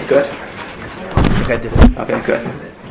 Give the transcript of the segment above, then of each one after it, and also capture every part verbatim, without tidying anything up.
Good? I think I did it. Okay, good.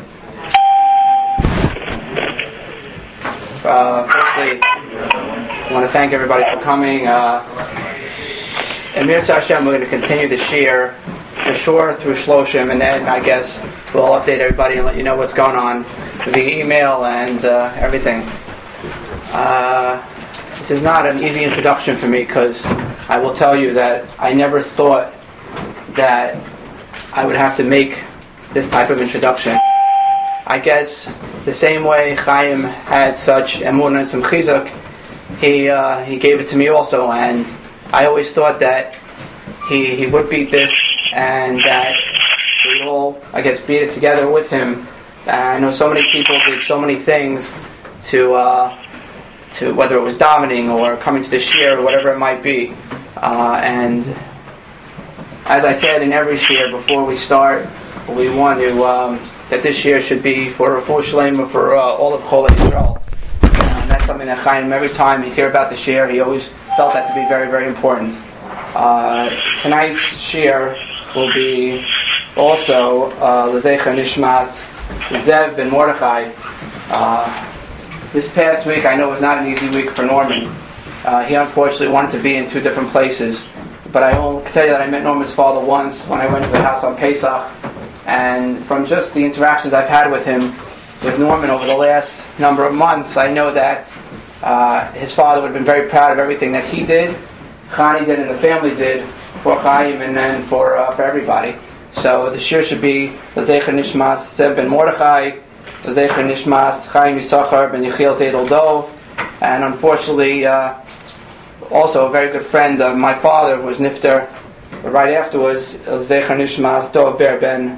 Uh, firstly, I want to thank everybody for coming. Uh, and Mirza Hashem, we're going to continue the shir for sure through Shloshim, and then I guess we'll update everybody and let you know what's going on via email and uh, everything. Uh, this is not an easy introduction for me because I will tell you that I never thought that I would have to make this type of introduction. I guess the same way Chaim had such emunah and some chizuk, he uh, he gave it to me also, and I always thought that he he would beat this, and that we all, I guess, beat it together with him. And I know so many people did so many things to uh, to whether it was davening or coming to the shir or whatever it might be, uh, and as I said in every shir before we start, we want to. Um, that this year should be for Refuah Shlema for uh, all of Chol Yisrael. And that's something that Chaim, every time he'd hear about the shir, he always felt that to be very, very important. Uh, tonight's shir will be also L'Zecher Nishmas Zev ben Mordechai. Uh, this past week, I know was not an easy week for Norman. Uh, he unfortunately wanted to be in two different places. But I can tell you that I met Norman's father once when I went to the house on Pesach. And from just the interactions I've had with him, with Norman over the last number of months, I know that uh, his father would have been very proud of everything that he did, Chani did, and the family did for Chaim and then for uh, for everybody. So the shir should be L'Zecher Nishmas Zev ben Mordechai, L'Zecher Nishmas Chaim Yisachar ben Yechiel Zedel Dov, and unfortunately, uh, also a very good friend of my father who was nifter right afterwards, L'Zecher Nishmas Dov Ber ben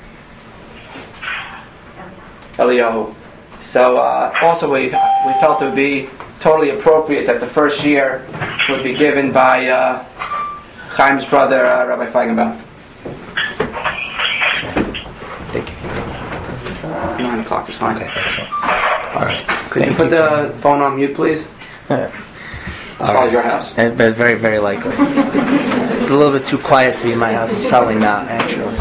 Eliyahu. So uh, also we we felt it would be totally appropriate that the first year would be given by uh, Chaim's brother, uh, Rabbi Feigenbaum. Thank you. Nine o'clock is fine. Okay, thanks. All right. Could Thank you put you. the phone on mute, please? Yeah. It's probably your house. And, but very, very likely. It's a little bit too quiet to be in my house. It's probably not, actually.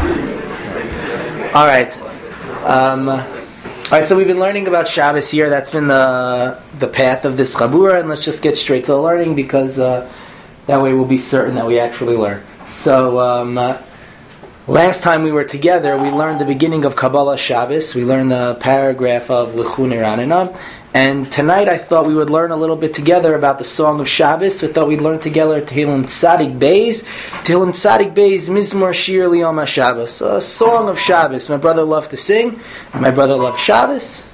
All right. Um, all right, so we've been learning about Shabbos here. That's been the the path of this Chabura, and let's just get straight to the learning because uh, that way we'll be certain that we actually learn. So, um, uh, last time we were together, we learned the beginning of Kabbalah Shabbos. We learned the paragraph of L'chu Niranina. And tonight I thought we would learn a little bit together about the Song of Shabbos. We thought we'd learn together Tehillim Tzadik Beis. Tehillim Tzadik Beis, Mizmor Shir Liyom HaShabbos. A Song of Shabbos. My brother loved to sing. My brother loved Shabbos.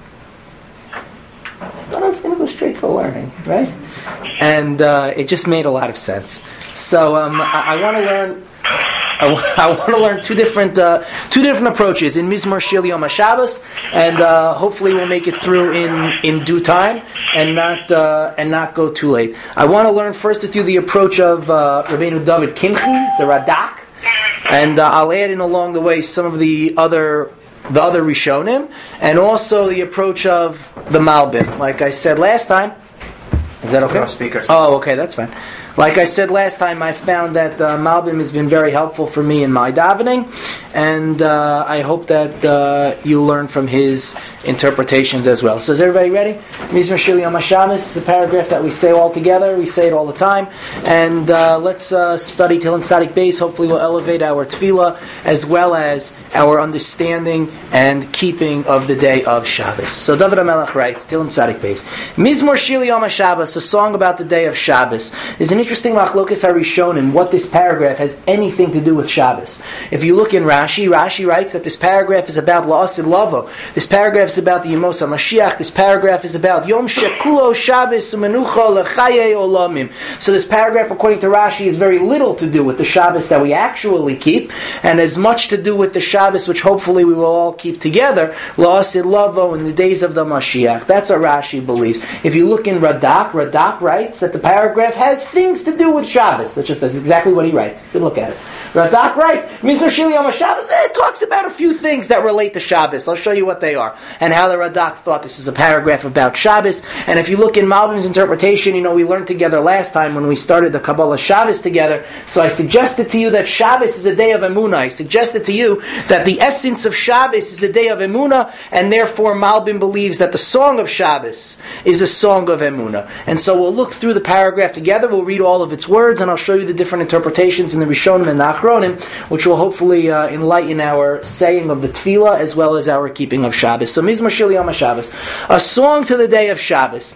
I thought I was going to go straight for learning, right? And uh, it just made a lot of sense. So um, I, I want to learn... I, w- I want to learn two different uh, two different approaches in Mizmor Shir Yom HaShabbos, and uh, hopefully we'll make it through in, in due time and not uh, and not go too late. I want to learn first with you the approach of uh, Rabbeinu David Kimchi, the Radak, and uh, I'll add in along the way some of the other the other Rishonim, and also the approach of the Malbim. Like I said last time, is that okay? No speakers. Oh, okay, that's fine. Like I said last time, I found that uh, Malbim has been very helpful for me in my davening, and uh, I hope that uh, you learn from his interpretations as well. So is everybody ready? Mizmor Shir Yom HaShabbos is a paragraph that we say all together. We say it all the time. And uh, let's uh, study Tehillim Tzadik Beis. Hopefully we'll elevate our tefillah as well as our understanding and keeping of the day of Shabbos. So David HaMelech writes, Tehillim Tzadik Beis. Mizmor Shir Yom HaShabbos, a song about the day of Shabbos, is an interesting machlokas harishonim what this paragraph has anything to do with Shabbos. If you look in Rashi, Rashi writes that this paragraph is about La'asid Lavo. This paragraph is about the Yemos HaMashiach. This paragraph is about Yom Shekulo Shabbos Umenucha Lechaye Olamim. So this paragraph, according to Rashi, has very little to do with the Shabbos that we actually keep, and as much to do with the Shabbos which hopefully we will all keep together, La'asid Lavo, in the days of the Mashiach. That's what Rashi believes. If you look in Radak, Radak writes that the paragraph has things to do with Shabbos. That's just that's exactly what he writes. If you look at it. Radak writes, Mizmor Shir Yom HaShabbos, it talks about a few things that relate to Shabbos. I'll show you what they are. And how the Radak thought this was a paragraph about Shabbos. And if you look in Malbim's interpretation, you know, we learned together last time when we started the Kabbalah Shabbos together. So I suggested to you that Shabbos is a day of Emunah. I suggested to you that the essence of Shabbos is a day of Emunah, and therefore Malbim believes that the song of Shabbos is a song of Emunah. And so we'll look through the paragraph together, we'll read all of its words, and I'll show you the different interpretations in the Rishonim and the Achronim, which will hopefully uh, enlighten our saying of the Tefillah as well as our keeping of Shabbos. So Mizmor Shir Yom HaShabbos, a song to the day of Shabbos.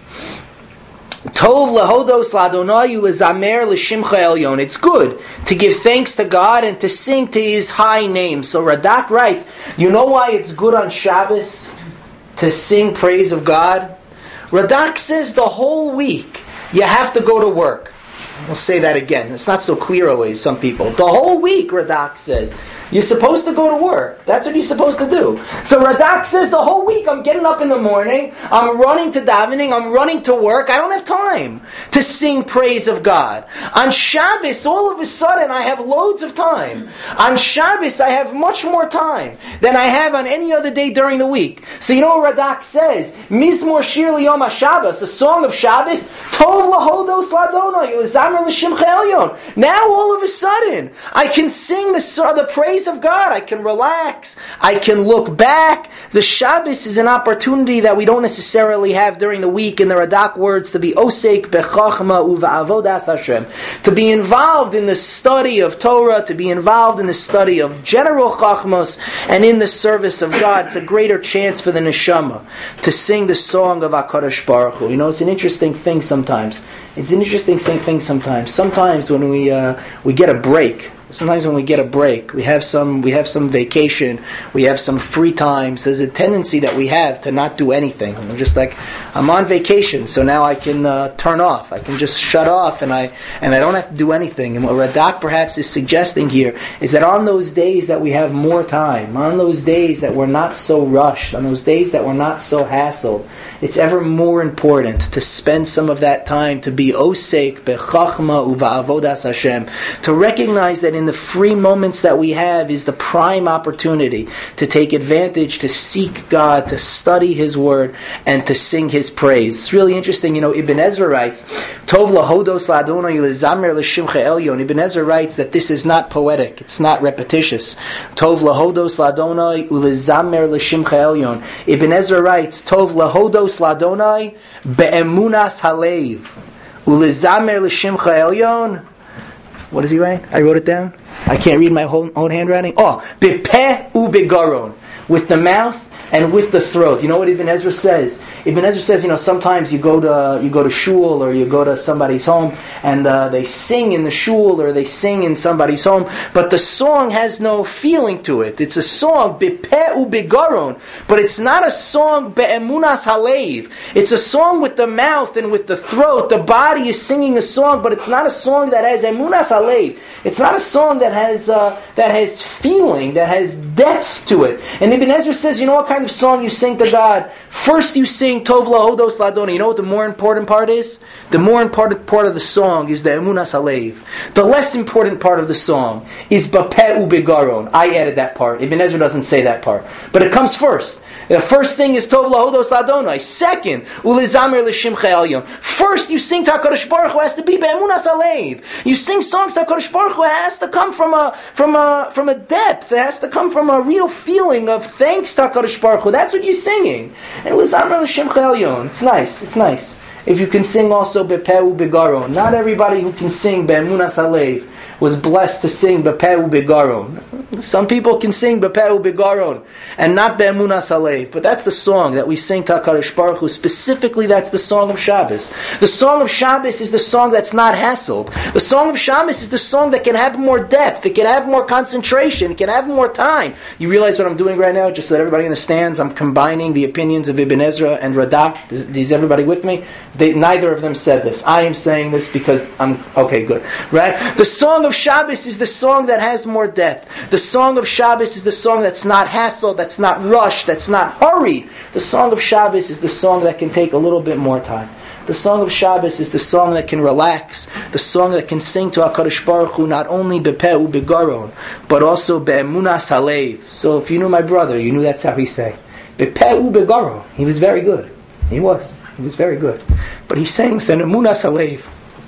Tov lehodos ladonai ulezamer l'shimcha elyon. It's good to give thanks to God and to sing to His high name. So Radak writes, you know why it's good on Shabbos to sing praise of God? Radak says the whole week you have to go to work. I'll say that again. It's not so clear always, some people. The whole week, Radak says, you're supposed to go to work. That's what you're supposed to do. So Radak says the whole week I'm getting up in the morning, I'm running to davening, I'm running to work. I don't have time to sing praise of God. On Shabbos, all of a sudden, I have loads of time. On Shabbos, I have much more time than I have on any other day during the week. So you know what Radak says? Mizmor Shir Yom HaShabbos, a song of Shabbos, Tov lahodos ladonai ulezamer l'shimcha elyon. Now all of a sudden, I can sing the, the praise of God. I can relax. I can look back. The Shabbos is an opportunity that we don't necessarily have during the week. In the Radak words, to be osek bechachma uva'avodas Hashem, to be involved in the study of Torah, to be involved in the study of general chachmos, and in the service of God. It's a greater chance for the neshama to sing the song of HaKadosh Baruch Hu. You know, it's an interesting thing sometimes. It's an interesting thing sometimes. Sometimes when we uh, we get a break. Sometimes when we get a break, we have some we have some vacation, we have some free times. There's a tendency that we have to not do anything. I'm just like, I'm on vacation, so now I can uh, turn off. I can just shut off, and I and I don't have to do anything. And what Radak perhaps is suggesting here is that on those days that we have more time, on those days that we're not so rushed, on those days that we're not so hassled, it's ever more important to spend some of that time to be osek bechachma uva'avodas Hashem, to recognize that in the free moments that we have is the prime opportunity to take advantage, to seek God, to study His Word, and to sing His praise. It's really interesting, you know, Ibn Ezra writes, Tov lahodos ladonai ulezamer l'shimcha elyon. Ibn Ezra writes that this is not poetic, it's not repetitious. Tov lahodos ladonai ulezamer l'shimcha elyon. Ibn Ezra writes, Tov lahodos ladonai be'emunas halev ulezamer l'shimcha elyon. What does he write? I wrote it down. I can't read my whole own handwriting. Oh, bepeh ubegaron, with the mouth and with the throat. You know what Ibn Ezra says? Ibn Ezra says, you know, sometimes you go to you go to shul or you go to somebody's home and uh, they sing in the shul or they sing in somebody's home, but the song has no feeling to it. It's a song bepeh ubegaron, but it's not a song be'emunas halev. It's a song with the mouth and with the throat. The body is singing a song, but it's not a song that has emunas halev. It's not a song that has uh, that has feeling, that has depth to it. And Ibn Ezra says, you know what kind of song you sing to God? First you sing Tov lahodos ladonai. You know what the more important part is? The more important part of the song is the emunas halev. The less important part of the song is bapeh ubegaron. I added that part. Ibn Ezra doesn't say that part. But it comes first. The first thing is Tov lahodos ladonai. Second, ulezamer l'shimcha elyon. First you sing to HaKadosh Baruch Hu, has to be be'emunas halev. You sing songs to HaKadosh Baruch Hu, it has to come from a from a from a depth. It has to come from a real feeling of thanks to HaKadosh Baruch Hu. That's what you're singing. And ulezamer l'shimcha elyon. It's nice. It's nice. If you can sing also bepeh ubegaron. Not everybody who can sing be'emunas halev was blessed to sing bepeh ubegaron. Some people can sing bepeh ubegaron and not be'emunas halev. But that's the song that we sing to HaKadosh Baruch Hu. Specifically, that's the song of Shabbos. The song of Shabbos is the song that's not hassled. The song of Shabbos is the song that can have more depth. It can have more concentration. It can have more time. You realize what I'm doing right now? Just so that everybody understands, I'm combining the opinions of Ibn Ezra and Radak. Is, is everybody with me? They, neither of them said this. I am saying this because I'm... Okay, good. Right? The song of Shabbos is the song that has more depth. The song of Shabbos is the song that's not hassled, that's not rushed, that's not hurried. The song of Shabbos is the song that can take a little bit more time. The The song of Shabbos is the song that can relax, the song that can sing to HaKadosh Baruch Hu not only bepe'u begaron, but also be'emunas halev. So if you knew my brother, you knew that's how he sang. Bepe'u begaron. He was very good. He was. He was very good. But he sang with an emunas halev.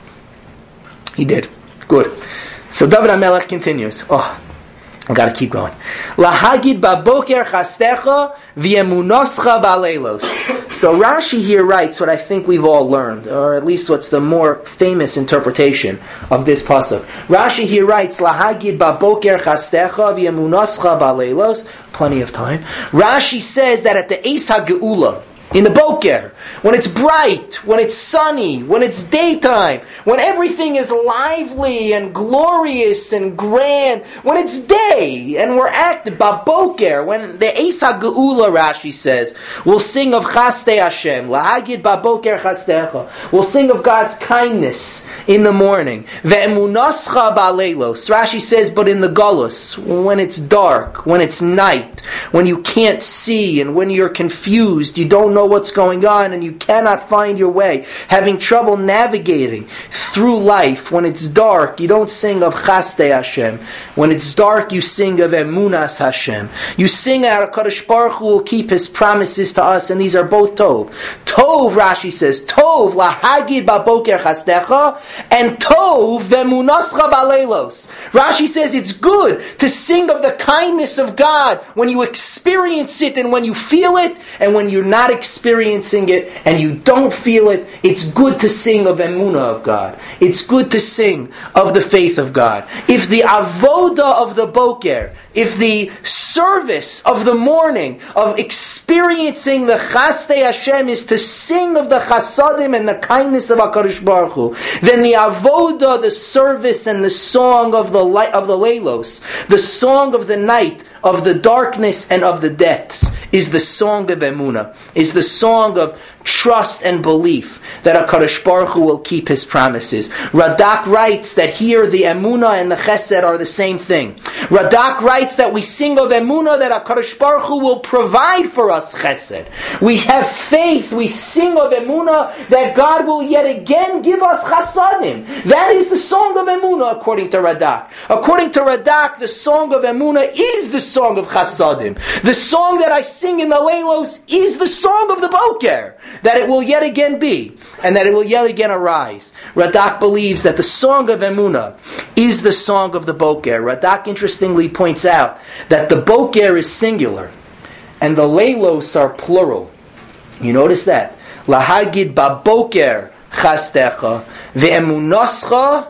He did. Good. So David HaMelech continues. Oh, I got to keep going. Lahagid baboker chastecha v'emunoscha baleilos. So Rashi here writes what I think we've all learned, or at least what's the more famous interpretation of this pasuk. Rashi here writes Lahagid baboker chastecha v'emunoscha baleilos. Plenty of time. Rashi says that at the Eis HaGeula, in the boker, when it's bright, when it's sunny, when it's daytime, when everything is lively and glorious and grand, when it's day and we're active, baboker, when the Eis HaGeula, Rashi says, we'll sing of Chastei Hashem, Lahagid baboker chastecha. We'll sing of God's kindness in the morning. Ve'emunoscha baleilos. Rashi says, but in the galus, when it's dark, when it's night, when you can't see and when you're confused, you don't know what's going on and you cannot find your way, having trouble navigating through life, when it's dark, you don't sing of Chastei Hashem. When it's dark, you sing of Emunas Hashem. You sing out HaKadosh Baruch Hu will keep His promises to us, and these are both Tov. Tov, Rashi says, Tov lahagid baboker chastecha, and Tov ve'emunascha baleilos. Rashi says it's good to sing of the kindness of God when you experience it and when you feel it, and when you're not experiencing it and you don't feel it, it's good to sing of emunah of God. It's good to sing of the faith of God. If the avoda of the boker, if the service of the morning, of experiencing the Chastei Hashem is to sing of the chasadim and the kindness of HaKadosh Baruch Hu, then the avoda, the service and the song of the light, of the leilos, the song of the night, of the darkness and of the depths, is the song of emunah, is the song of trust and belief that HaKadosh Baruch Hu will keep His promises. Radak writes that here the emunah and the chesed are the same thing. Radak writes that we sing of emunah that HaKadosh Baruch Hu will provide for us chesed. We have faith, we sing of emunah that God will yet again give us chasadim. That is the song of emunah according to Radak. According to Radak, the song of emunah is the song of chasadim. The song that I sing in the leilos is the song of the boker, that it will yet again be, and that it will yet again arise. Radak believes that the song of emunah is the song of the boker. Radak interestingly points out that the boker is singular, and the leilos are plural. You notice that? Lahagid baboker chastecha ve'emunoscha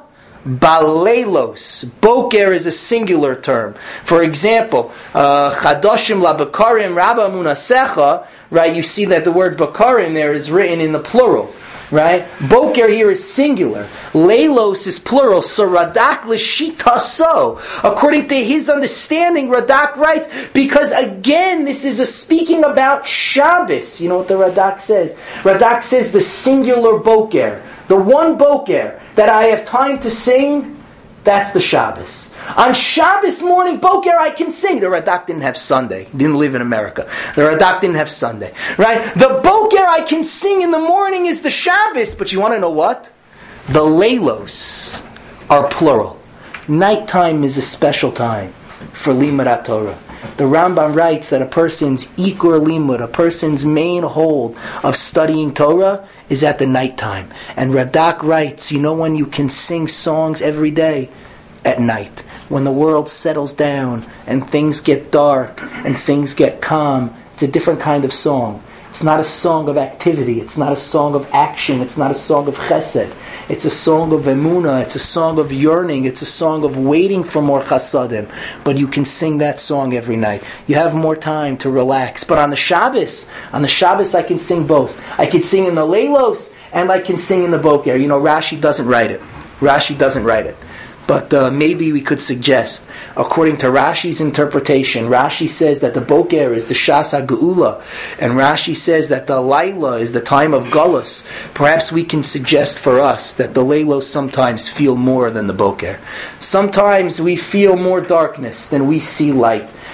baleilos. Boker is a singular term. For example, uh, chadoshim labakarim rabba munasecha. Right, you see that the word bakarim there is written in the plural. Right, boker here is singular. Leilos is plural. So Radak l'shita so. According to his understanding, Radak writes, because again, this is a speaking about Shabbos. You know what the Radak says? Radak says the singular boker, the one boker that I have time to sing, that's the Shabbos. On Shabbos morning, boker, I can sing. The Radak didn't have Sunday. He didn't live in America. The Radak didn't have Sunday. Right? The boker I can sing in the morning is the Shabbos. But you want to know what? The leilos are plural. Nighttime is a special time for Limud Torah. The Rambam writes that a person's ikur limud, a person's main hold of studying Torah, is at the nighttime. And Radak writes, you know when you can sing songs every day? At night. When the world settles down and things get dark and things get calm, it's a different kind of song. It's not a song of activity. It's not a song of action. It's not a song of chesed. It's a song of emunah. It's a song of yearning. It's a song of waiting for more chasadim. But you can sing that song every night. You have more time to relax. But on the Shabbos, on the Shabbos I can sing both. I can sing in the leilos and I can sing in the boker. You know, Rashi doesn't write it. Rashi doesn't write it. But uh, maybe we could suggest, according to Rashi's interpretation, Rashi says that the boker is the Shas HaGeula, and Rashi says that the Laila is the time of Galus. Perhaps we can suggest for us that the Leilos sometimes feel more than the boker. Sometimes we feel more darkness than we see light.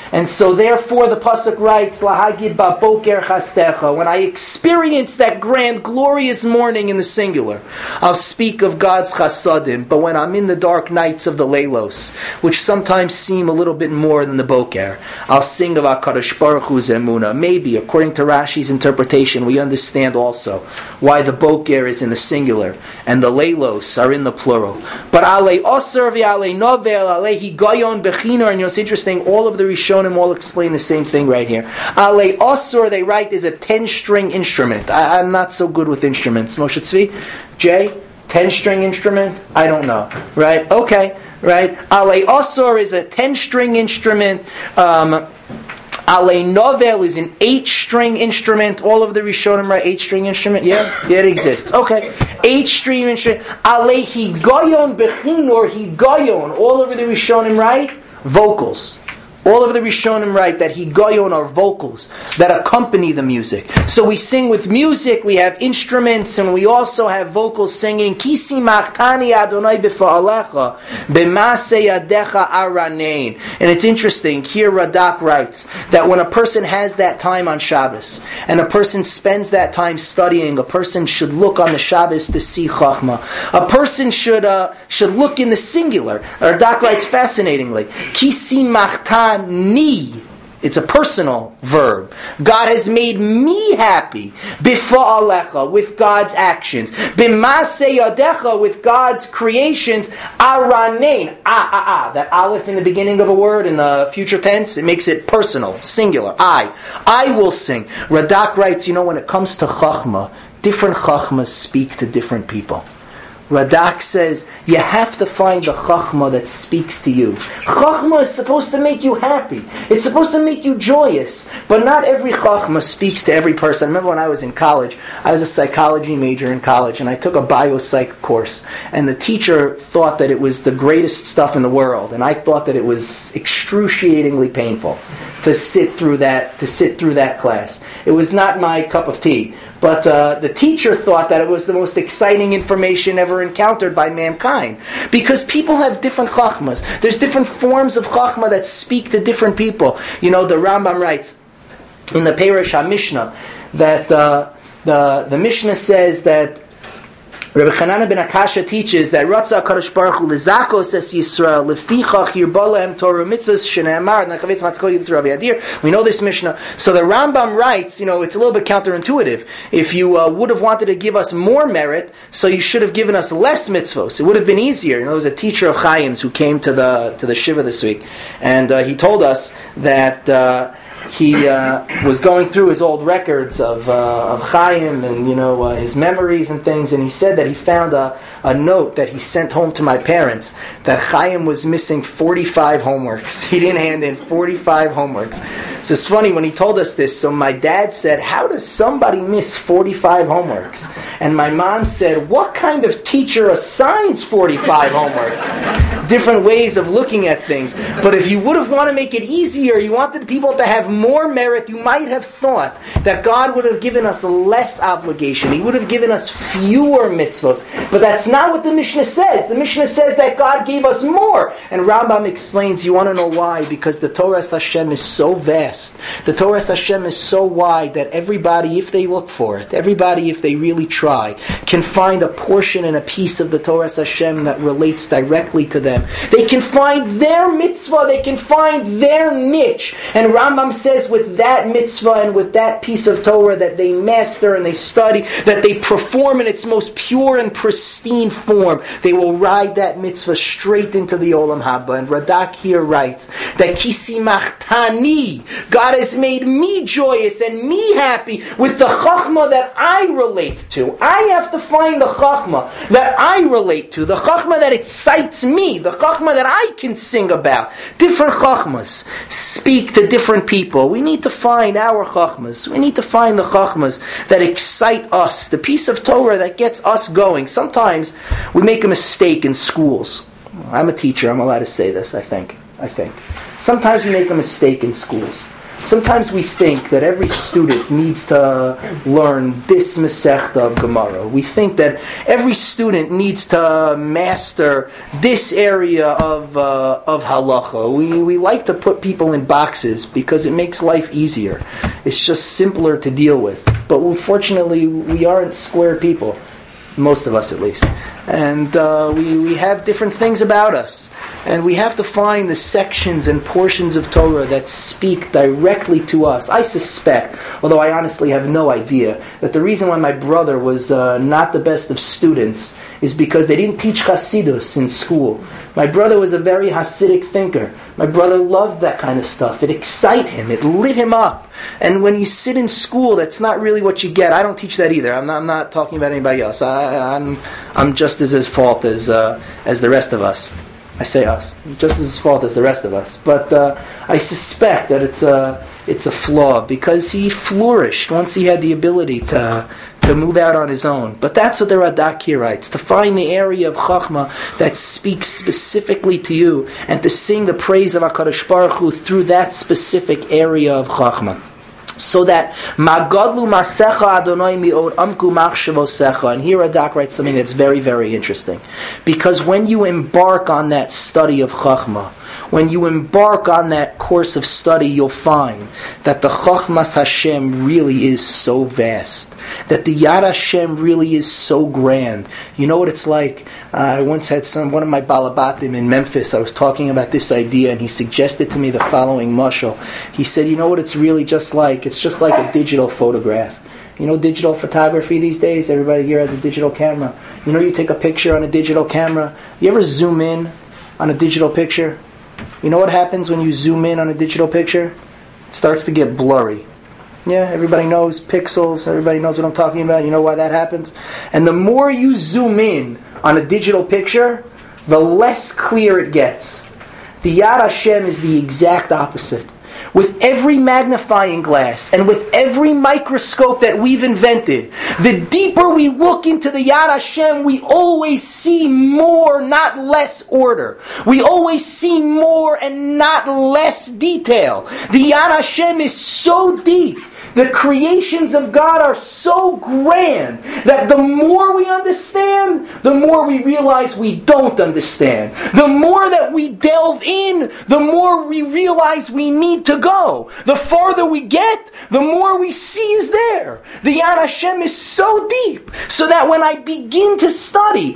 And so therefore the Pasuk writes, Lahagid Baboker Chastecha. When I experience that grand, glorious morning in the singular, I'll speak of God's chasadim. But when I'm in the dark nights of the Leilos, which sometimes seem a little bit more than the Boker, I'll sing of HaKadosh Baruch Hu's emunah. Maybe, according to Rashi's interpretation, we understand also why the Boker is in the singular and the Leilos are in the plural. But Alei Osir v'Alei Novel, Alei Higayon Bechiner, and you know, it's interesting, all of the Rishonim all explain the same thing right here. Alei Osir, they write, is a ten-string instrument. I, I'm not so good with instruments. Moshe Tzvi? Jay? ten-string instrument? I don't know. Right? Okay. Right? Alei Osir is a ten-string instrument. Um... Alei Novel is an eight-string instrument. All of the Rishonim write eight-string instrument. Yeah, yeah, it exists. Okay, eight-string instrument. Alei Higayon Bechin or Higayon. All of the Rishonim write vocals. All of the Rishonim write that Higayon are vocals that accompany the music. So we sing with music, we have instruments, and we also have vocals singing. Kisi machtani Adonai b'fa'alecha b'masei yadecha aranein. And it's interesting, here Radak writes that when a person has that time on Shabbos, and a person spends that time studying, a person should look on the Shabbos to see Chachma. A person should uh, should look in the singular. Radak writes fascinatingly, Kisi machtani Ni. It's a personal verb. God has made me happy. B'fa'alecha, with God's actions. B'masei yadecha, with God's creations. Aranein. Ah, ah, ah. That aleph in the beginning of a word, in the future tense, it makes it personal, singular. I. I will sing. Radak writes, you know, when it comes to Chachma, different Chachmas speak to different people. Radak says, you have to find the Chachma that speaks to you. Chachma is supposed to make you happy. It's supposed to make you joyous. But not every Chachma speaks to every person. I remember when I was in college, I was a psychology major in college, and I took a biopsych course. And the teacher thought that it was the greatest stuff in the world. And I thought that it was excruciatingly painful to sit through that, to sit through that class. It was not my cup of tea. But uh, the teacher thought that it was the most exciting information ever encountered by mankind. Because people have different chachmas. There's different forms of chachma that speak to different people. You know, the Rambam writes in the Perush HaMishnah that uh, the, the Mishnah says that Rabbi Chanana ben Akasha teaches that Ratza HaKadosh Baruch Hu Lizakos es Yisrael Lefichach Yirbalahem Torah Mitzvos Shene'amar Nachavetz Matzkol Yivtu Rabbi Adir. We know this Mishnah. So the Rambam writes, you know, it's a little bit counterintuitive. If you uh, would have wanted to give us more merit, so you should have given us less mitzvos. It would have been easier. You know, there was a teacher of Chaim's who came to the to the Shiva this week, and uh, he told us that Uh, he uh, was going through his old records of uh, of Chaim and you know uh, his memories and things, and he said that he found a, a note that he sent home to my parents that Chaim was missing forty-five homeworks. He didn't hand in forty-five homeworks. So it's funny when he told us this. So my dad said, "How does somebody miss forty-five homeworks?" And my mom said, "What kind of teacher assigns forty-five homeworks?" Different ways of looking at things. But if you would have wanted to make it easier, you wanted people to have more merit, you might have thought that God would have given us less obligation. He would have given us fewer mitzvos. But that's not what the Mishnah says. The Mishnah says that God gave us more. And Rambam explains, you want to know why? Because the Torah Hashem is so vast. The Torah Hashem is so wide that everybody, if they look for it, everybody, if they really try, can find a portion and a piece of the Torah Hashem that relates directly to them. They can find their mitzvah, they can find their niche. And Rambam says with that mitzvah and with that piece of Torah that they master and they study, that they perform in its most pure and pristine form, they will ride that mitzvah straight into the Olam Haba. And Radak here writes that Kisi Machtani, God has made me joyous and me happy with the Chachma that I relate to. I have to find the Chachma that I relate to, the Chachma that excites me, the Chachma that I can sing about. Different Chachmas speak to different people. We need to find our Chachmas. We need to find the Chachmas that excite us, the piece of Torah that gets us going. Sometimes we make a mistake in schools. I'm a teacher, I'm allowed to say this, I think. I think. Sometimes we make a mistake in schools. Sometimes we think that every student needs to learn this Masechta of Gemara. We think that every student needs to master this area of uh, of halacha. We we like to put people in boxes because it makes life easier. It's just simpler to deal with. But unfortunately, we aren't square people. Most of us, at least. And uh, we, we have different things about us. And we have to find the sections and portions of Torah that speak directly to us. I suspect, although I honestly have no idea, that the reason why my brother was uh, not the best of students is because they didn't teach Hasidus in school. My brother was a very Hasidic thinker. My brother loved that kind of stuff. It excited him. It lit him up. And when you sit in school, that's not really what you get. I don't teach that either. I'm not, I'm not talking about anybody else. I, I'm I'm just as at fault as uh, as the rest of us. I say us. Just as fault as the rest of us. But uh, I suspect that it's a it's a flaw because he flourished once he had the ability to. to move out on his own. But that's what the Radak here writes, to find the area of Chachma that speaks specifically to you and to sing the praise of HaKadosh Baruch Hu through that specific area of Chachma. So that Magadlu Masecha Adonai Mi'od Amku Machshavosecha. And here Radak writes something that's very, very interesting. Because when you embark on that study of Chachma, when you embark on that course of study, you'll find that the Chachmas Hashem really is so vast. That the Yad Hashem really is so grand. You know what it's like? Uh, I once had some one of my Balabatim in Memphis. I was talking about this idea, and he suggested to me the following mashal. He said, you know what it's really just like? It's just like a digital photograph. You know digital photography these days? Everybody here has a digital camera. You know you take a picture on a digital camera. You ever zoom in on a digital picture? You know what happens when you zoom in on a digital picture? It starts to get blurry. Yeah, everybody knows pixels. Everybody knows what I'm talking about. You know why that happens? And the more you zoom in on a digital picture, the less clear it gets. The Yad Hashem is the exact opposite. With every magnifying glass and with every microscope that we've invented, the deeper we look into the Yad Hashem, we always see more, not less order. We always see more and not less detail. The Yad Hashem is so deep. The creations of God are so grand that the more we understand, the more we realize we don't understand. The more that we delve in, the more we realize we need to go. The farther we get, the more we see is there. The Yad Hashem is so deep, so that when I begin to study,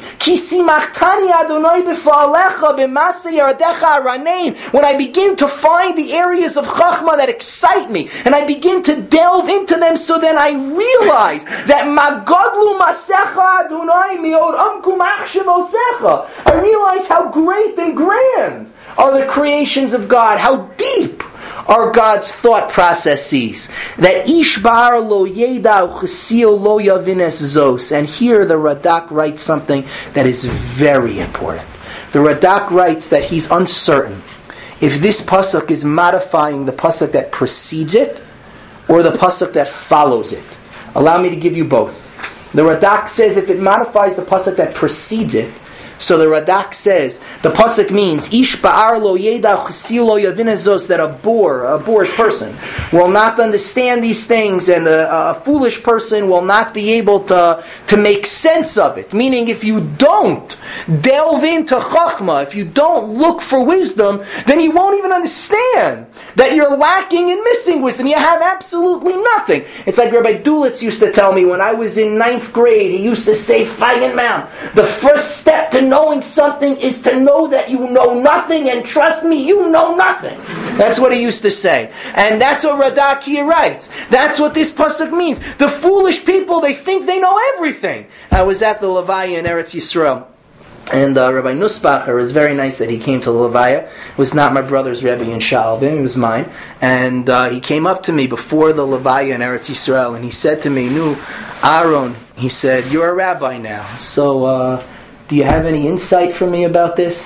when I begin to find the areas of Chachma that excite me, and I begin to delve into them, so then I realize that Magadlu Masecha Adonai Mi'od Amku Machshavosecha. I realize how great and grand are the creations of God, how deep are God's thought processes. That Ish Bar Lo Yeda Uchesil Lo Yavines Zos. And here the Radak writes something that is very important. The Radak writes that he's uncertain if this pasuk is modifying the pasuk that precedes it or the pasuk that follows it. Allow me to give you both. The Radak says if it modifies the pasuk that precedes it, so the Radak says the pasuk means Ish ba'ar lo yeda chsil lo yavine zos, that a boor, a boorish person, will not understand these things, and a, a foolish person will not be able to to make sense of it. Meaning, if you don't delve into chachma, if you don't look for wisdom, then you won't even understand that you're lacking and missing wisdom. You have absolutely nothing. It's like Rabbi Dulitz used to tell me when I was in ninth grade. He used to say, Feigen Mount, the first step to knowing something is to know that you know nothing, and trust me, you know nothing. That's what he used to say. And that's what Radak here writes. That's what this pasuk means. The foolish people, they think they know everything. I was at the Levaya in Eretz Yisrael. And uh, Rabbi Nussbacher, it was very nice that he came to the Levaya. It was not my brother's Rebbe in Shalvin, it was mine. And uh, he came up to me before the Levaya in Eretz Yisrael, and he said to me, Nu, Aaron, he said, you're a rabbi now, so uh, do you have any insight for me about this?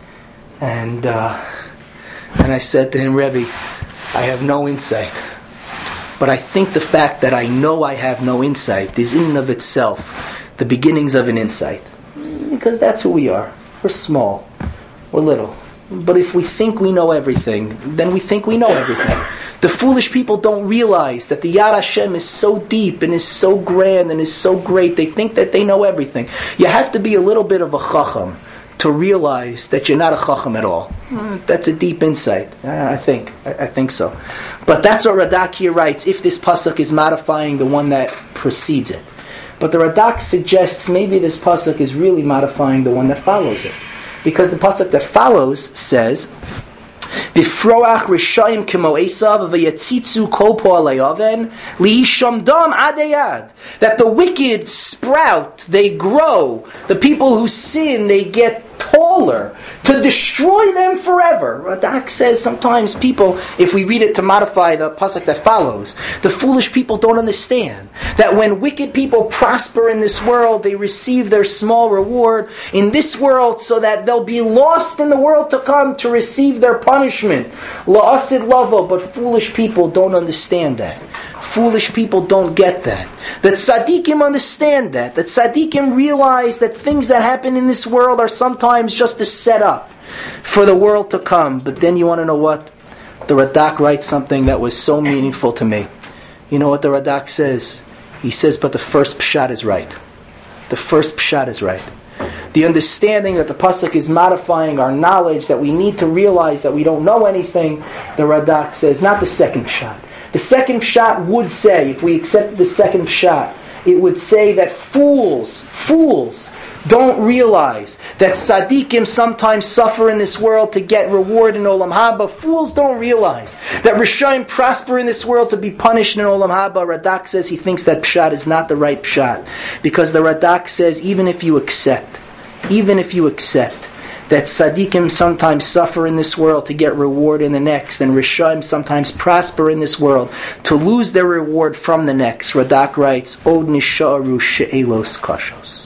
And uh, and I said to him, Rebbe, I have no insight. But I think the fact that I know I have no insight is in and of itself the beginnings of an insight. Because that's who we are. We're small. We're little. But if we think we know everything, then we think we know everything. The foolish people don't realize that the Yad Hashem is so deep and is so grand and is so great. They think that they know everything. You have to be a little bit of a chacham to realize that you're not a chacham at all. That's a deep insight. I think. I think so. But that's what Radak here writes, if this pasuk is modifying the one that precedes it. But the Radak suggests maybe this pasuk is really modifying the one that follows it. Because the pasuk that follows says, Bifroach rishayim kemo Esav v'yatzitzu kol po'alei oven li'isham dam adeyad. That the wicked sprout, they grow. The people who sin, they get taller to destroy them forever. Radak says sometimes people, if we read it to modify the pasuk that follows, the foolish people don't understand that when wicked people prosper in this world, they receive their small reward in this world so that they'll be lost in the world to come to receive their punishment. La'asid lavo, but foolish people don't understand that. Foolish people don't get that. That tzaddikim understand that. That tzaddikim realize that things that happen in this world are sometimes just a setup for the world to come. But then you want to know what? The Radak writes something that was so meaningful to me. You know what the Radak says? He says, but the first pshat is right. The first pshat is right. The understanding that the pasuk is modifying our knowledge, that we need to realize that we don't know anything, the Radak says, not the second pshat. The second pshat would say, if we accepted the second pshat, it would say that fools, fools, don't realize that tzaddikim sometimes suffer in this world to get reward in Olam Haba. Fools don't realize that Rishayim prosper in this world to be punished in Olam Haba. Radak says he thinks that pshat is not the right pshat. Because the Radak says, even if you accept, even if you accept that tzaddikim sometimes suffer in this world to get reward in the next, and Rishayim sometimes prosper in this world to lose their reward from the next. Radak writes, Od nisha'aru she'elos kashos.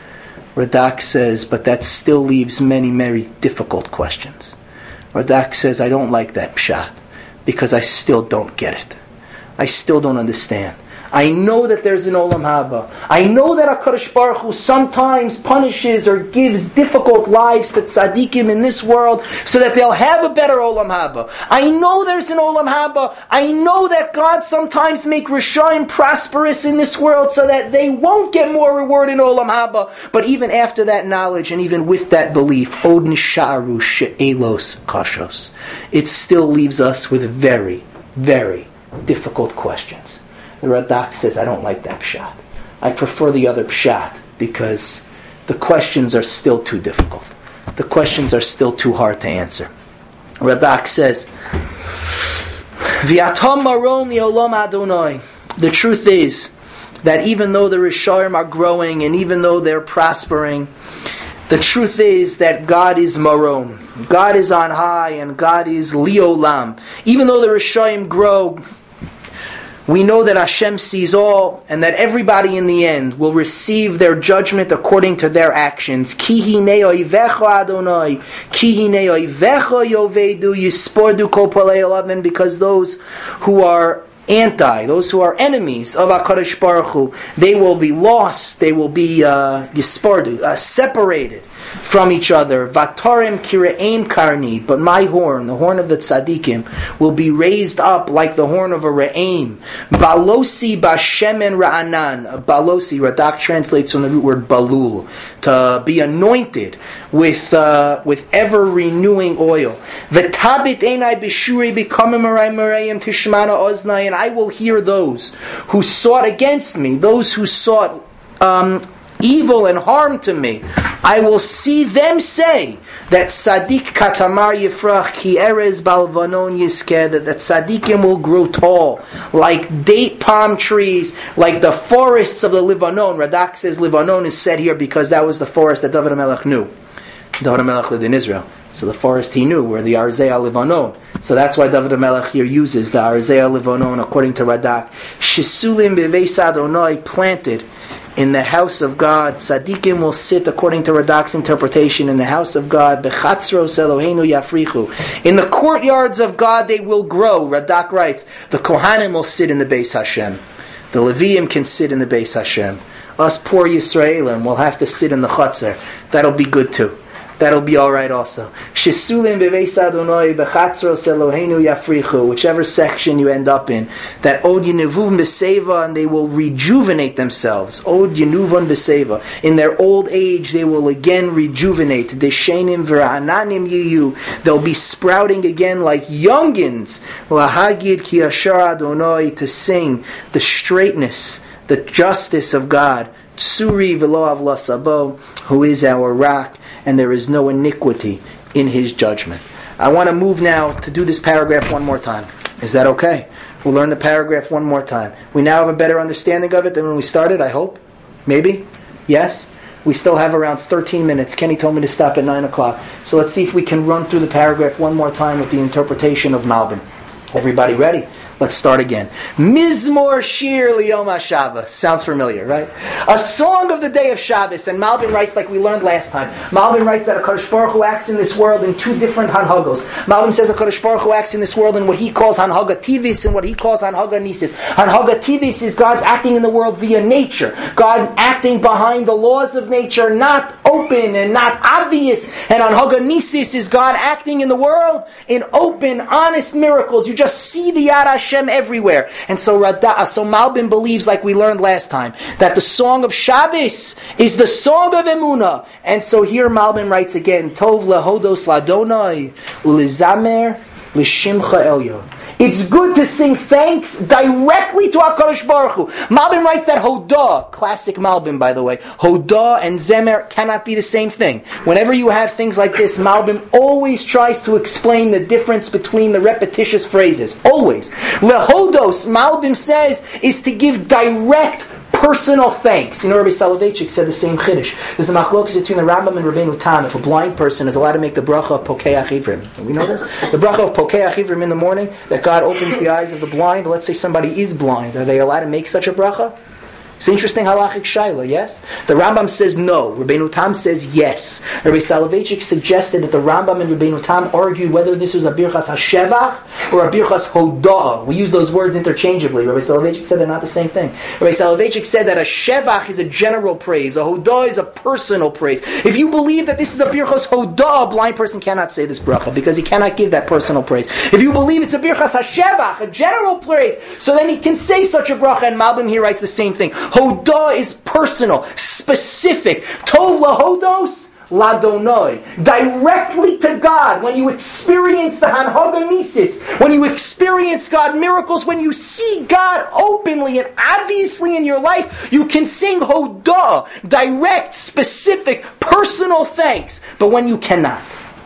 Radak says, but that still leaves many, very difficult questions. Radak says, I don't like that pshat, because I still don't get it. I still don't understand. I know that there's an Olam Haba. I know that HaKadosh Baruch Hu sometimes punishes or gives difficult lives to tzaddikim in this world so that they'll have a better Olam Haba. I know there's an Olam Haba. I know that God sometimes make Rishayim prosperous in this world so that they won't get more reward in Olam Haba. But even after that knowledge and even with that belief, Od nisharu she'elos kashos, it still leaves us with very, very difficult questions. The Radak says, I don't like that pshat. I prefer the other pshat because the questions are still too difficult. The questions are still too hard to answer. Radak says, V'atam marom li'olam Adonai. The truth is that even though the Rishayim are growing and even though they're prospering, the truth is that God is marom. God is on high and God is li'olam. Even though the Rishayim grow, we know that Hashem sees all and that everybody in the end will receive their judgment according to their actions. Ki hinei oivecha Adonai, ki hinei oivecha yovedu yispordu kol palei olaven, because those who are anti, those who are enemies of HaKadosh Baruch Hu, they will be lost, they will be uh, yispordu, uh, separated from each other. Vatarim kire'im karni, but my horn, the horn of the tzaddikim, will be raised up like the horn of a re'im. Balosi bashemen ra'anan. Balosi, Radak translates from the root word balul, to be anointed with uh, with ever renewing oil. V'tabit einai b'shuri b'kamim arai merayim tishmana oznai, and I will hear those who sought against me, those who sought um, evil and harm to me. I will see them say that Tzaddik katamar yifrach ki erez balvanon yiskeh, that, that tzaddikim will grow tall like date palm trees, like the forests of the Lebanon. Radak says Lebanon is said here because that was the forest that David HaMelech knew. David HaMelech lived in Israel, so the forest he knew were the Arzei Lebanon. So that's why David HaMelech here uses the Arzei Lebanon according to Radak. Shisulim beveis Adonai, planted in the house of God. Tzaddikim will sit, according to Radak's interpretation, in the house of God. Bechatzros Eloheinu yafrichu. In the courtyards of God they will grow. Radak writes, the Kohanim will sit in the Beis Hashem. The Leviim can sit in the Beis Hashem. Us poor Yisraelim will have to sit in the Chatzar. That'll be good too. that'll be all right also. Shesulim beveis Adonai bechatzros Eloheinu yafrichu. Whichever section you end up in, that od yenuvun beseva, and they will rejuvenate themselves. Od yenuvun beseva. In their old age, they will again rejuvenate. Deshenim v'ra'ananim yiyu. They'll be sprouting again like youngins. Lahagid ki ashar Adonai, to sing the straightness, the justice of God. Tsuri v'lo avla sabo, who is our rock, and there is no iniquity in his judgment. I want to move now to do this paragraph one more time. Is that okay? We'll learn the paragraph one more time. We now have a better understanding of it than when we started, I hope. Maybe? Yes? We still have around thirteen minutes. Kenny told me to stop at nine o'clock. So let's see if we can run through the paragraph one more time with the interpretation of Malbim. Everybody ready? Let's start again. Mizmor Shir Liyom HaShabbos. Sounds familiar, right? A song of the day of Shabbos. And Malbim writes, like we learned last time, Malbim writes that HaKadosh Baruch Hu acts in this world in two different Hanhagos. Malbim says HaKadosh Baruch Hu acts in this world in what he calls Hanhaga Tivis and what he calls Hanhaga Nisis. Hanhaga Tivis is God's acting in the world via nature. God acting behind the laws of nature, not open and not obvious. And Hanhaga Nisis is God acting in the world in open, honest miracles. You just see the Yad Hashem everywhere. And so Radah, so Malbim believes, like we learned last time, that the song of Shabbos is the song of Emunah. And so here Malbim writes again, Tov lehodos ladonai ulizamer lishimcha elyon. It's good to sing thanks directly to HaKadosh Baruch Hu. Malbim writes that Hodah, classic Malbim by the way, Hodah and Zemer cannot be the same thing. Whenever you have things like this, Malbim always tries to explain the difference between the repetitious phrases. Always. Lehodos, Malbim says, is to give direct personal thanks. You know, Rabbi Soloveitchik said the same chiddush. There's a machlokes between the Rambam and Rabbeinu Tam. If a blind person is allowed to make the bracha of Pokeach Ivrim. We know this? The bracha of Pokeach Ivrim in the morning, that God opens the eyes of the blind. Let's say somebody is blind. Are they allowed to make such a bracha? It's interesting halachic shaila, yes? The Rambam says no. Rabbeinu Tam says yes. Rabbi Soloveitchik suggested that the Rambam and Rabbeinu Tam argued whether this was a birchas hashevach or a birchas hodah. We use those words interchangeably. Rabbi Soloveitchik said they're not the same thing. Rabbi Soloveitchik said that a shevach is a general praise, a hodah is a personal praise. If you believe that this is a birchas hodah, a blind person cannot say this bracha because he cannot give that personal praise. If you believe it's a birchas hashevach, a general praise, so then he can say such a bracha, and Malbim here writes the same thing. Hodah is personal, specific. Tov lahodos ladonai. Directly to God. When you experience the Hanhaga Nisis, when you experience God miracles, when you see God openly and obviously in your life, you can sing Hodah. Direct, specific, personal thanks. But when you cannot,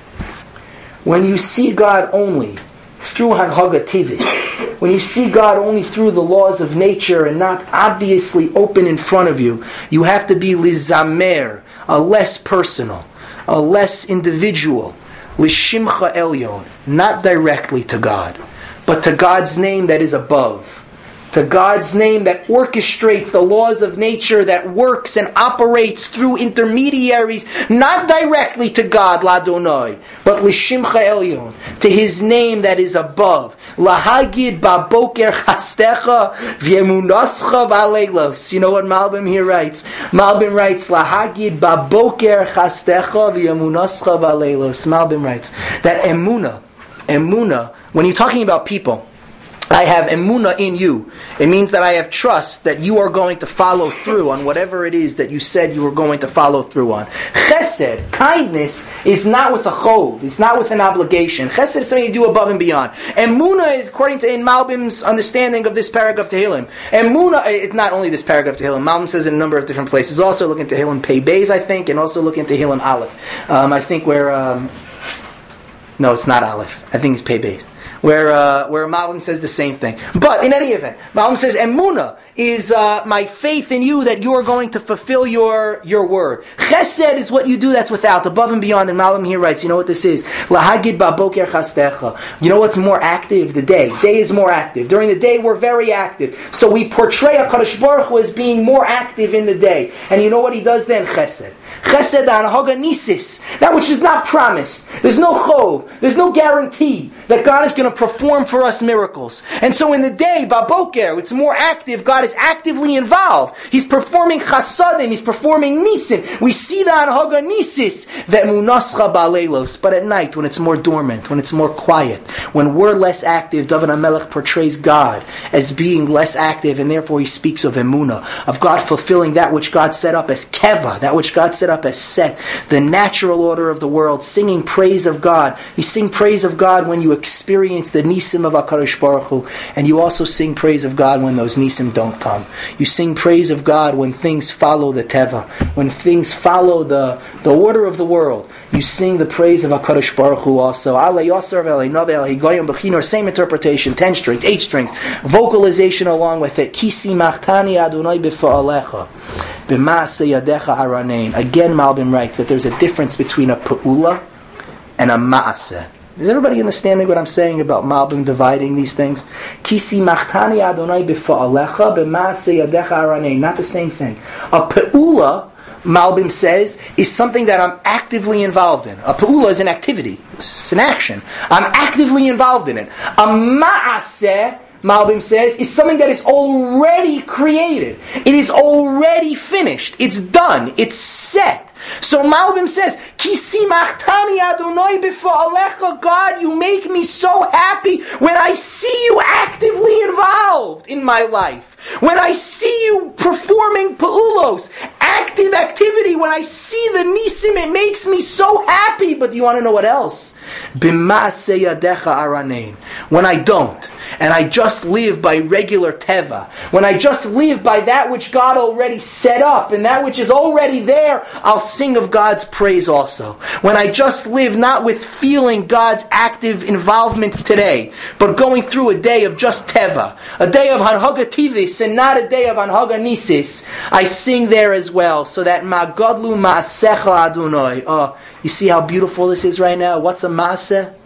when you see God only through Hanhaga Tivis, when you see God only through the laws of nature and not obviously open in front of you, you have to be lizamer, a less personal, a less individual, lishimcha elyon, not directly to God, but to God's name that is above. To God's name that orchestrates the laws of nature, that works and operates through intermediaries, not directly to God, Ladonai, but Lishimcha Elyon, to His name that is above. Lahagid baboker chastecha v'yemunascha v'aleilos. You know what Malbim here writes? Malbim writes, Lahagid baboker chastecha v'yemunascha v'aleilos. Malbim writes that emuna, emuna, when you're talking about people, I have emunah in you. It means that I have trust that you are going to follow through on whatever it is that you said you were going to follow through on. Chesed, kindness, is not with a chov. It's not with an obligation. Chesed is something you do above and beyond. Emunah is, according to in Malbim's understanding of this paragraph Tehillim. Emunah, it's not only this paragraph Tehillim. Malbim says in a number of different places. Also look into Tehillim Pei Beis, I think, and also look into Tehillim Aleph. Um, I think where... Um, no, it's not Aleph. I think it's Pei Beis. Where uh, where Malbim says the same thing. But in any event, Malbim says, Emunah is uh, my faith in you that you are going to fulfill your, your word. Chesed is what you do that's without, above and beyond. And Malbim here writes, you know what this is? Lahagid baboker chastecha. You know what's more active? The day. Day is more active. During the day, we're very active. So we portray HaKadosh Baruch Hu as being more active in the day. And you know what he does then? Chesed. Chesed Hanhaga Nisis. That which is not promised. There's no chov. There's no guarantee that God is God's going to perform for us miracles. And so in the day, Baboker, it's more active. God is actively involved. He's performing chasadim. He's performing nisim. We see the anhaga nisis, ve'munascha ba'leilos. But at night, when it's more dormant, when it's more quiet, when we're less active, David HaMelech portrays God as being less active, and therefore he speaks of emunah, of God fulfilling that which God set up as keva, that which God set up as set, the natural order of the world, singing praise of God. You sing praise of God when you experience the nisim of HaKadosh Baruch Hu, and you also sing praise of God when those nisim don't come. You sing praise of God when things follow the teva, when things follow the, the order of the world. You sing the praise of HaKadosh Baruch Hu also. Same interpretation, ten strings, eight strings, vocalization along with it. Kisi machtani Adonai b'fa'alecha, b'maaseh yadecha aranein. Again, Malbim writes that there's a difference between a pa'ula and a ma'aseh. Is everybody understanding what I'm saying about Malbim dividing these things? Kisi machtani Adonai b'fa'alecha, b'maaseh yadecha aranein. Not the same thing. A pa'ula, Malbim says, is something that I'm actively involved in. A pa'ula is an activity. It's an action. I'm actively involved in it. A ma'aseh, Malbim says, is something that is already created. It is already finished. It's done. It's set. So Malbim says, Kisi machtani Adonai b'fa'alecha, God, you make me so happy when I see you actively involved in my life. When I see you performing pa'ulos, active activity, when I see the nisim, it makes me so happy. But do you want to know what else? B'ma'aseh yadecha aranein. When I don't, and I just live by regular teva, when I just live by that which God already set up, and that which is already there, I'll sing of God's praise also. When I just live not with feeling God's active involvement today, but going through a day of just teva, a day of hanhaga tivis, and not a day of anhaga nisis, I sing there as well. So that magadlu ma'asecha Adonai. Oh, you see how beautiful this is right now? What's a ma'aseh?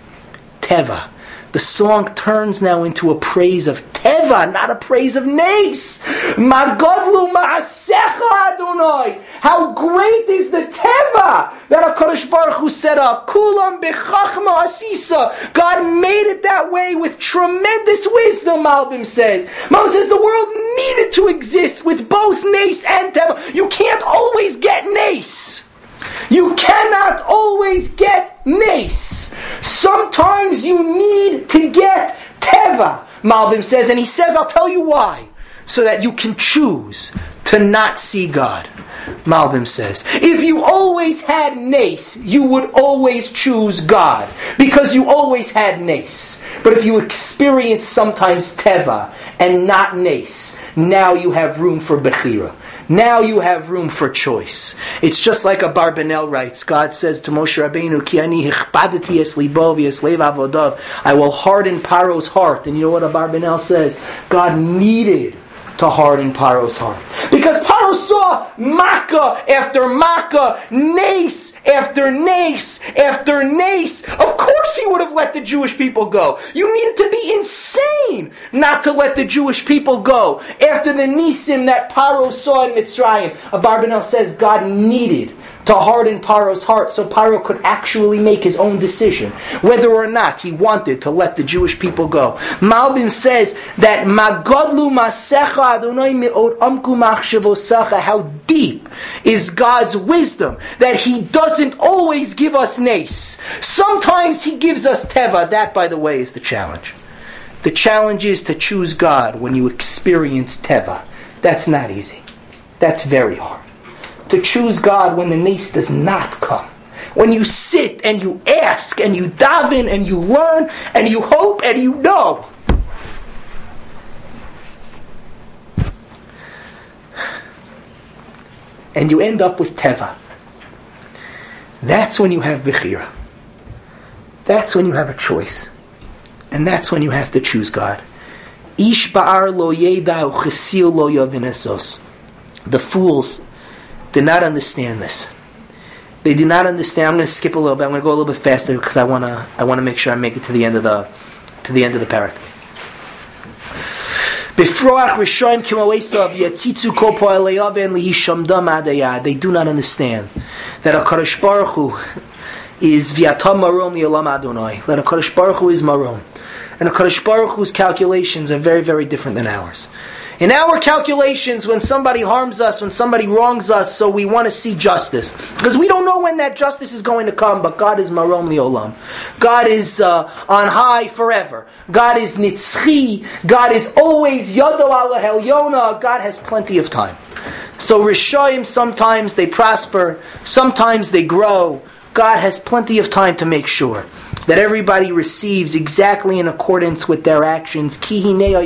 Teva. The song turns now into a praise of teva, not a praise of nes. Magadlu ma'asecha Adonai. How great is the teva that HaKadosh Baruch Hu set up. Kulam bechachma asisa. God made it that way with tremendous wisdom, Malbim says. Malbim says the world needed to exist with both nes and teva. You can't always get nes. You cannot always get nes. Sometimes you need to get teva, Malbim says, and he says, I'll tell you why. So that you can choose to not see God. Malbim says, if you always had nes, you would always choose God, because you always had nes. But if you experience sometimes teva and not nes, now you have room for bechira. Now you have room for choice. It's just like a Barbanel writes. God says to Moshe Rabbeinu, Ki ani hichpadati es libo v'yeslev avodav. I will harden Paro's heart. And you know what a Barbanel says? God needed to harden Paro's heart. Because Paro saw Makkah after Makkah, Nace after Nace after Nace. Of course he would have let the Jewish people go. You needed to be insane not to let the Jewish people go. After the Nisim that Paro saw in Mitzrayim, Abarbanel says God needed to harden Paro's heart so Paro could actually make his own decision whether or not he wanted to let the Jewish people go. Malbim says that Magodlu Masecha Adonai Me'od Amku Machshavosach. How deep is God's wisdom that He doesn't always give us nes. Sometimes He gives us teva. That, by the way, is the challenge. The challenge is to choose God when you experience teva. That's not easy. That's very hard. To choose God when the nes does not come. When you sit and you ask and you daven and you learn and you hope and you know. And you end up with teva. That's when you have bechira. That's when you have a choice. And that's when you have to choose God. Ish ba'ar lo yeda u'chesil lo yavin esos. The fools did not understand this. They did not understand. I'm going to skip a little bit. I'm going to go a little bit faster because I want to. I want to make sure I make it to the end of the, to the end of the parak. They do not understand that HaKadosh Baruch Hu is V'atam marom li'olam Adonai. That HaKadosh Baruch Hu is marom. And HaKadosh Baruch Hu's calculations are very, very different than ours. In our calculations, when somebody harms us, when somebody wrongs us, so we want to see justice. Because we don't know when that justice is going to come, but God is marom li'olam. God is uh, on high forever. God is nitzchi. God is always yado ala helyona. God has plenty of time. So Rishoyim, sometimes they prosper, sometimes they grow. God has plenty of time to make sure that everybody receives exactly in accordance with their actions. Because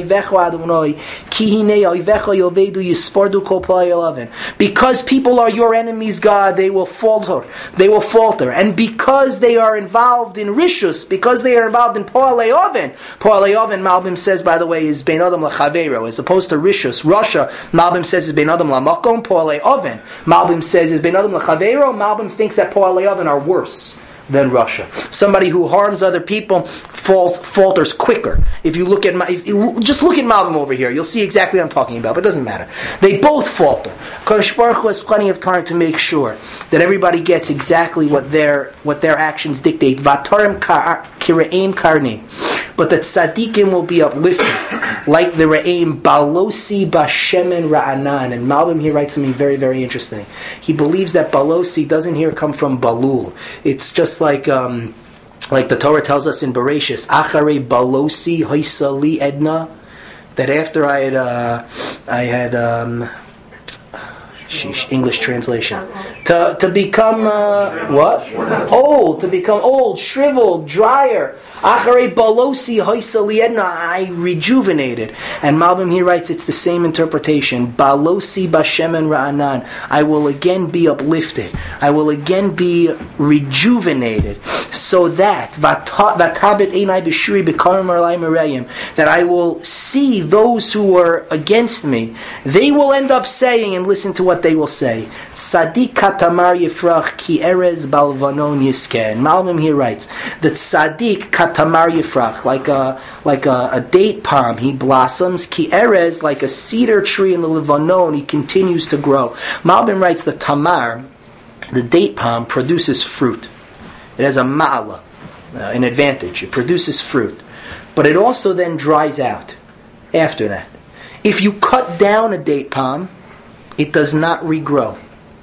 people are your enemies, God, they will falter. They will falter. And because they are involved in rishus, because they are involved in po'alei oven, po'alei oven, Malbim says, by the way, is bein adam l'chaveiro, as opposed to rishus. Russia, Malbim says, is bein adam l'makom, po'alei oven. Malbim says, is bein adam l'chaveiro. Malbim thinks that po'alei oven are worse than Russia. Somebody who harms other people falls, falters quicker. If you look at my, if you, just look at Malbim over here, you'll see exactly what I'm talking about, but it doesn't matter. They both falter. Kadosh Baruch Hu has plenty of time to make sure that everybody gets exactly what their what their actions dictate. Vatarim kireim karni. But that tzaddikim will be uplifted, like the re'im balosi bashemen ra'anan. And Malbim here writes something very, very interesting. He believes that balosi doesn't here come from balul. It's just like um, like the Torah tells us in Bereshis, acharei balosi hoisali edna, that after I had uh, I had um, sheesh, English translation. To to become uh, what? Old, to become old, shriveled, drier. Acharei balosi hoisali edna, I rejuvenated. And Malbim here writes it's the same interpretation. Balosi bashemen ra'anan, I will again be uplifted. I will again be rejuvenated. So that vatabet einai b'shuri b'karim arlai merayim, that I will see those who are against me. They will end up saying, and listen to what they will say. Tzadik katamar yifrach ki erez balvanon yiskeh. And Malbim here writes that tzaddik katamar yifrach, like a like a, a date palm, he blossoms. Ki erez, like a cedar tree in the Levanon, he continues to grow. Malbim writes the tamar, the date palm, produces fruit. It has a ma'ala, uh, an advantage. It produces fruit. But it also then dries out after that. If you cut down a date palm, it does not regrow.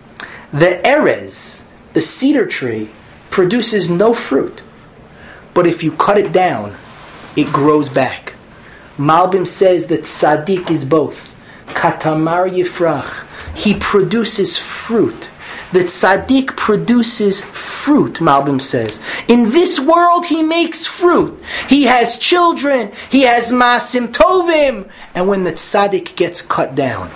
The erez, the cedar tree, produces no fruit. But if you cut it down, it grows back. Malbim says that tzaddik is both. Katamar yifrach. He produces fruit. That tzaddik produces fruit, Malbim says. In this world, he makes fruit. He has children. He has masim tovim. And when the tzaddik gets cut down,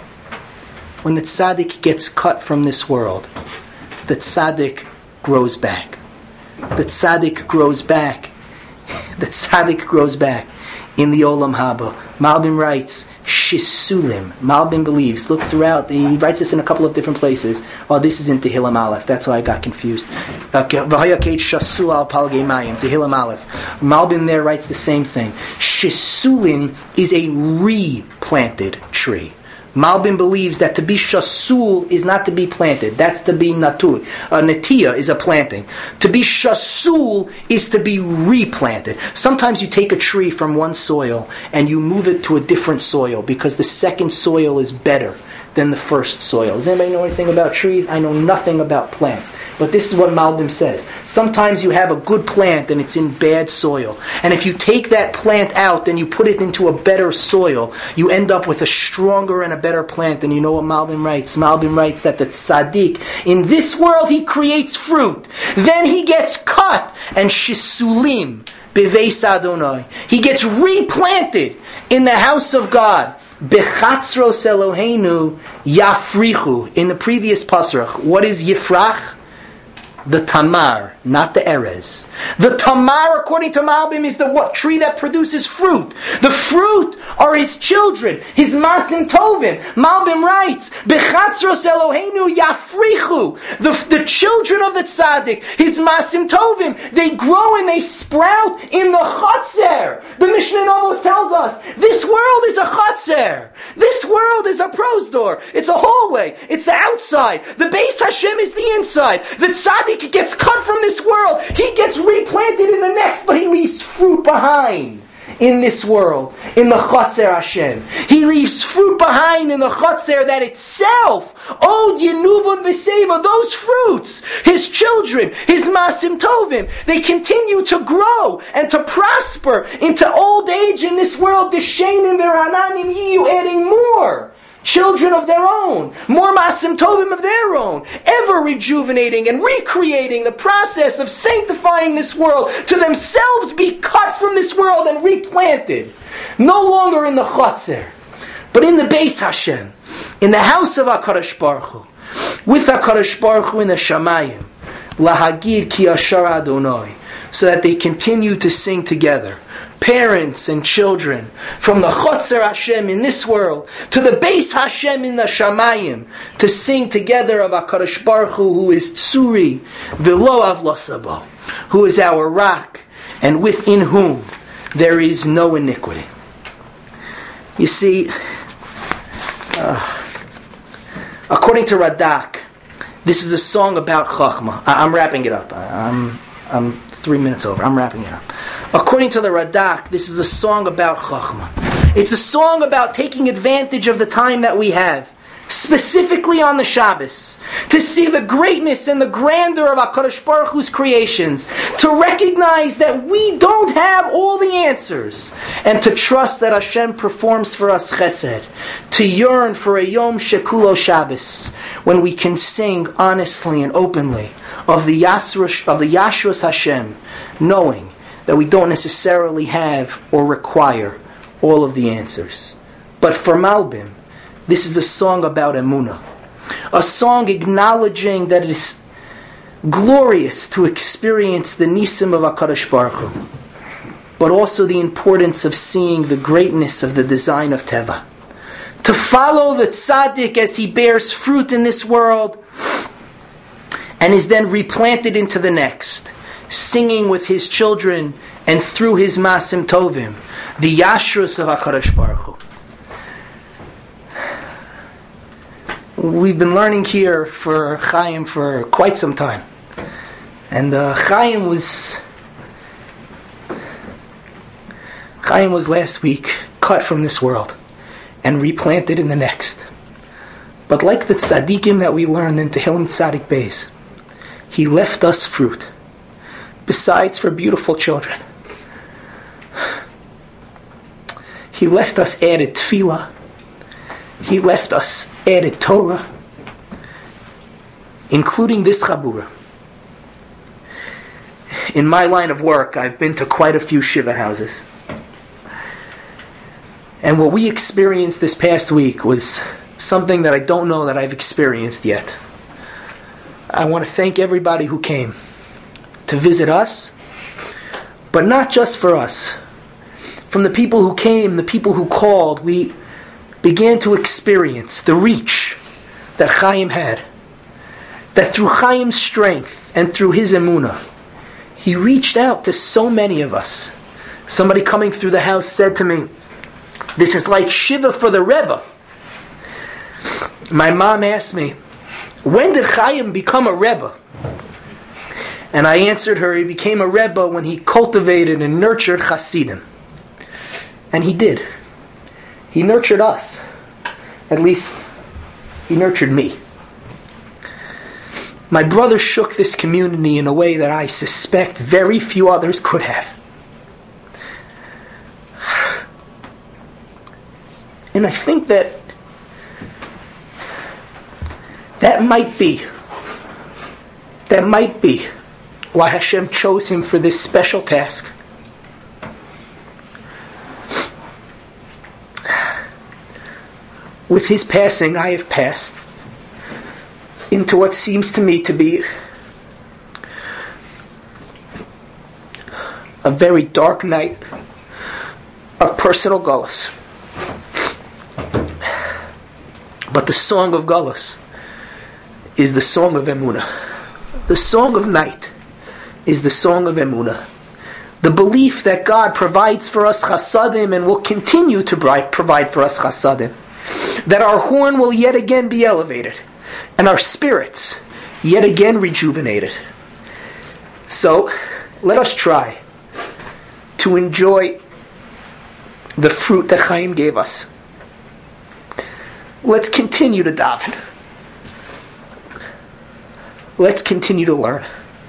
when the tzaddik gets cut from this world, the tzaddik grows back. The tzaddik grows back. The tzaddik grows back in the Olam Haba. Malbim writes, Shisulim. Malbim believes. Look throughout. He writes this in a couple of different places. Oh, this is in Tehillim Aleph. That's why I got confused. V'hayaket shasul al palgei mayim. Tehillim Aleph. Malbim there writes the same thing. Shisulim is a replanted tree. Malbim believes that to be shasul is not to be planted. That's to be natur. A natia is a planting. To be shasul is to be replanted. Sometimes you take a tree from one soil and you move it to a different soil because the second soil is better than the first soil. Does anybody know anything about trees? I know nothing about plants. But this is what Malbim says. Sometimes you have a good plant and it's in bad soil. And if you take that plant out and you put it into a better soil, you end up with a stronger and a better plant. And you know what Malbim writes? Malbim writes that the tzaddik, in this world he creates fruit. Then he gets cut and shisulim beveis Adonai. He gets replanted in the house of God. Bechatzros Eloheinu yafrichu. In the previous pasuk, what is yifrach? The tamar, not the erez. The tamar, according to Malbim, is the what tree that produces fruit. The fruit are his children, his masim tovim. Malbim writes, "Bechatzros Eloheinu yafrichu." The the children of the tzaddik, his masim tovim, they grow and they sprout in the chatzer. The Mishnah almost tells us this world is a chatzer. This world is a prosdor. It's a hallway. It's the outside. The Beis Hashem is the inside. The tzaddik tzaddik gets cut from this world. He gets replanted in the next, but he leaves fruit behind in this world, in the Chotzer Hashem. He leaves fruit behind in the Chotzer that itself, Od Yenuvon V'Seva, those fruits, his children, his Masim Tovim, they continue to grow and to prosper into old age in this world. The Shenim V'Rananim Yiyu, adding more children of their own, more Masim Tovim of their own, ever rejuvenating and recreating the process of sanctifying this world to themselves be cut from this world and replanted, no longer in the Chotzer, but in the Beis Hashem, in the house of HaKadosh Baruch Hu, with HaKadosh Baruch Hu in the Shamayim, Lahagid Ki Ashar Adonai, so that they continue to sing together, parents and children, from the Chotzer Hashem in this world to the Beis Hashem in the Shamayim, to sing together of HaKadosh Baruch Hu, who is Tzuri V'lo Avlosabo, who is our rock, and within whom there is no iniquity. You see, uh, according to Radak, this is a song about Chachma. I- I'm wrapping it up. I- I'm, I'm three minutes over. I'm wrapping it up. According to the Radak, this is a song about Chachma. It's a song about taking advantage of the time that we have, specifically on the Shabbos, to see the greatness and the grandeur of HaKadosh Baruch Hu's creations, to recognize that we don't have all the answers, and to trust that Hashem performs for us chesed, to yearn for a Yom Shekulo Shabbos, when we can sing honestly and openly of the Yasrush, of the Yashrus Hashem, knowing that we don't necessarily have or require all of the answers. But for Malbim, this is a song about Emunah. A song acknowledging that it is glorious to experience the Nisim of HaKadosh Baruch Hu, but also the importance of seeing the greatness of the design of Teva. To follow the tzaddik as he bears fruit in this world and is then replanted into the next, singing with his children and through his Masim Tovim, the Yashrus of HaKadosh Baruch Hu. We've been learning here for Chaim for quite some time. And uh, Chaim was Chaim was last week cut from this world and replanted in the next. But like the tzaddikim that we learned in Tehillim Tzadik Beis, he left us fruit, besides for beautiful children. He left us added tefillah. He left us added Torah, including this Chabura. In my line of work, I've been to quite a few Shiva houses. And what we experienced this past week was something that I don't know that I've experienced yet. I want to thank everybody who came to visit us, but not just for us. From the people who came, the people who called, we began to experience the reach that Chaim had. That through Chaim's strength and through his emunah, he reached out to so many of us. Somebody coming through the house said to me, "This is like Shiva for the Rebbe." My mom asked me, "When did Chaim become a Rebbe?" And I answered her, he became a Rebbe when he cultivated and nurtured Hasidim. And he did. He nurtured us. At least, he nurtured me. My brother shook this community in a way that I suspect very few others could have. And I think that that might be, that might be why Hashem chose him for this special task. With his passing, I have passed into what seems to me to be a very dark night of personal gullus. But the song of gullus is the song of Emunah. The song of night is the song of Emunah. The belief that God provides for us chasadim and will continue to provide for us chasadim. That our horn will yet again be elevated, and our spirits yet again rejuvenated. So, let us try to enjoy the fruit that Chaim gave us. Let's continue to daven. Let's continue to learn.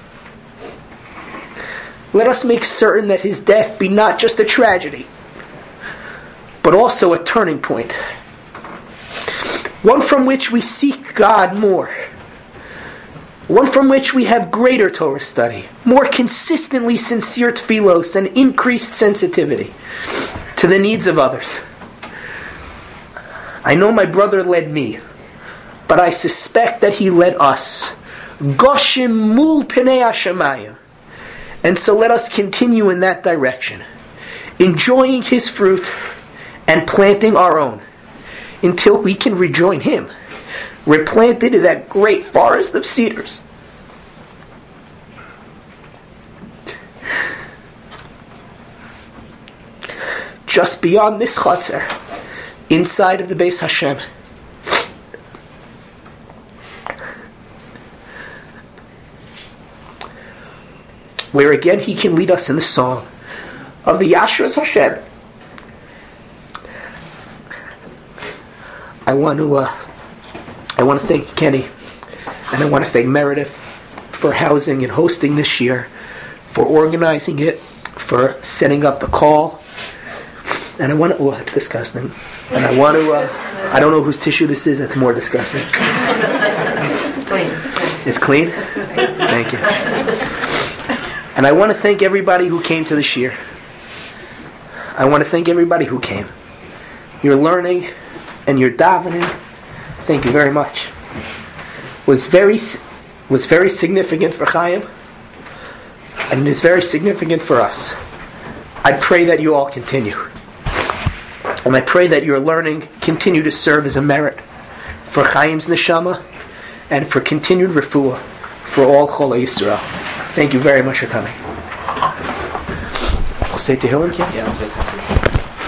Let us make certain that his death be not just a tragedy, but also a turning point. One from which we seek God more. One from which we have greater Torah study, more consistently sincere tefillos, and increased sensitivity to the needs of others. I know my brother led me, but I suspect that he led us. Goshim mul pnei hashamayim. And so let us continue in that direction, enjoying his fruit and planting our own, until we can rejoin him, replanted in that great forest of cedars. Just beyond this chutzner, inside of the Beis Hashem. Where again he can lead us in the song of the Yashras Hashem. I want to uh, I want to thank Kenny, and I want to thank Meredith for housing and hosting this year, for organizing it, for setting up the call. And I want to, oh, it's disgusting. And I want to, uh, I don't know whose tissue this is, that's more disgusting. It's clean. It's clean? Thank you. And I want to thank everybody who came to the shir. I want to thank everybody who came. You're learning and you're davening. Thank you very much. Was very was very significant for Chaim, and it is very significant for us. I pray that you all continue. And I pray that your learning continue to serve as a merit for Chaim's neshama and for continued refuah for all Cholei Yisrael. Thank you very much for coming. I'll say Tehillim, Kim? Yeah, I'll say Tehillim.